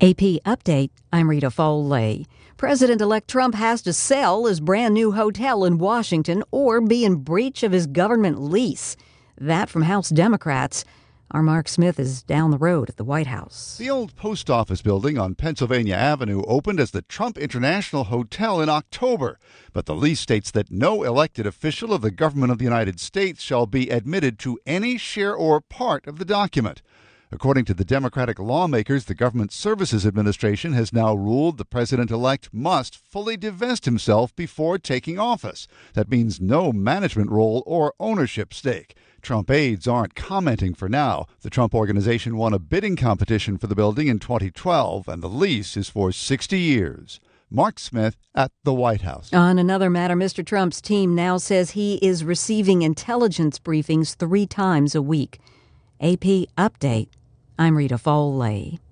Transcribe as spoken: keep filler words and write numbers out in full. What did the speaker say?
A P Update, I'm Rita Foley. President-elect Trump has to sell his brand-new hotel in Washington or be in breach of his government lease. That from House Democrats. Our Mark Smith is down the road at the White House. The old post office building on Pennsylvania Avenue opened as the Trump International Hotel in October. But the lease states that no elected official of the government of the United States shall be admitted to any share or part of the document. According to the Democratic lawmakers, the Government Services Administration has now ruled the president-elect must fully divest himself before taking office. That means no management role or ownership stake. Trump aides aren't commenting for now. The Trump Organization won a bidding competition for the building in twenty twelve, and the lease is for sixty years. Mark Smith at the White House. On another matter, Mister Trump's team now says he is receiving intelligence briefings three times a week. A P Update. I'm Rita Foley.